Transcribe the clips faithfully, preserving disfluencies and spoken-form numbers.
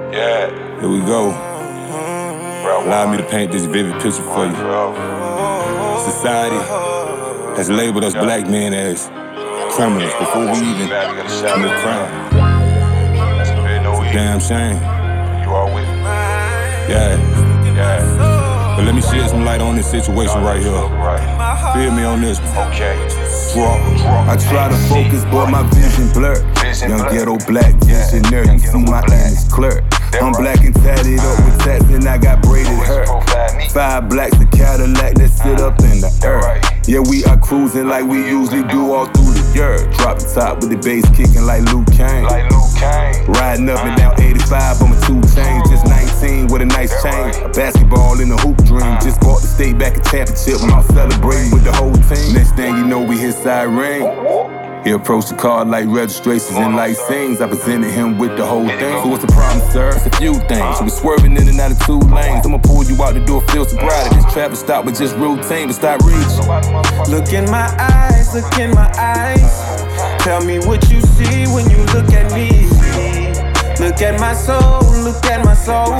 Yeah. Here we go. Allow me to paint this vivid picture for you. Society has labeled us black men as criminals before we even commit crime. It's a damn shame. Yeah. Yeah. But let me shed some light on this situation right here. Feel me on this one. Okay. I try to focus, but my vision blurred. Young ghetto black visionary, you see my image clear. I'm black and tatted up with tats and I got braided hair. Five blacks, a Cadillac that sit up in the earth. Yeah, we are cruising like we usually do all through the year. Drop the top with the bass kicking like Luke Kane. Riding up and down eighty-five on my two chains. Just nineteen with a nice chain. A basketball in the hoop dream. Just bought the state back a championship and I'm celebrating with the whole team. Next thing you know, we hit siren. He approached the car like registrations and like scenes. I presented him with the whole thing. So what's the problem, sir? It's a few things. You be swerving in and out of two lanes. I'ma pull you out the door, feel sobriety. This traffic stop with just routine, but stop reaching. Look in my eyes, look in my eyes. Tell me what you see when you look at me. Look at my soul, look at my soul.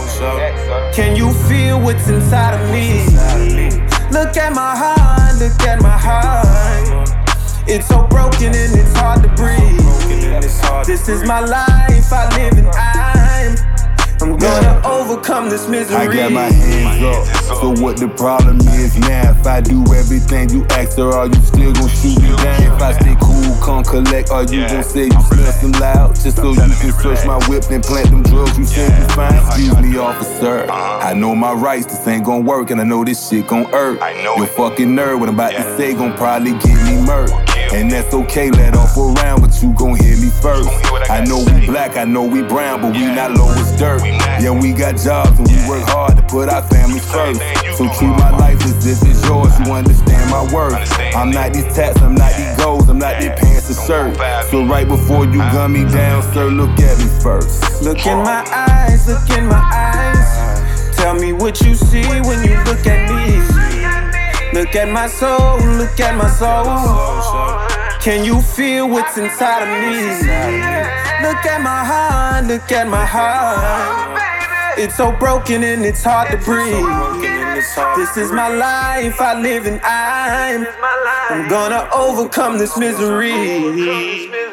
Can you feel what's inside of me? Look at my heart, look at my heart. It's so broken and it's hard to breathe. This is my life, I live and I'm I'm gonna overcome this misery. I got my hands up, so what the problem is now? If I do everything you ask, or are you still gon' shoot me down? If I stay cool, come collect, are you gon' say you smell some loud? Just so you can search my whip and plant them drugs you say you find? Excuse me, officer, I know my rights, this ain't gon' work, and I know this shit gon' hurt. Your fucking nerd, what I'm about to say gon' probably get me murked. And that's okay, let off a round, but you gon' hear me first. I know we black, I know we brown, but we not low as dirt. Yeah, we got jobs and we work hard to put our families first. So treat my life as if it's yours, you understand my worth. I'm not these tats, I'm not these goals, I'm not these pants or shirt. So right before you gun me down, sir, look at me first. Look in my eyes, look in my eyes. Tell me what you see when you look at me. Look at my soul, look at my soul. Can you feel what's inside of me? Look at my heart, look at my heart. It's so broken and it's hard to breathe. This is my life, I live and I'm I'm gonna overcome this misery.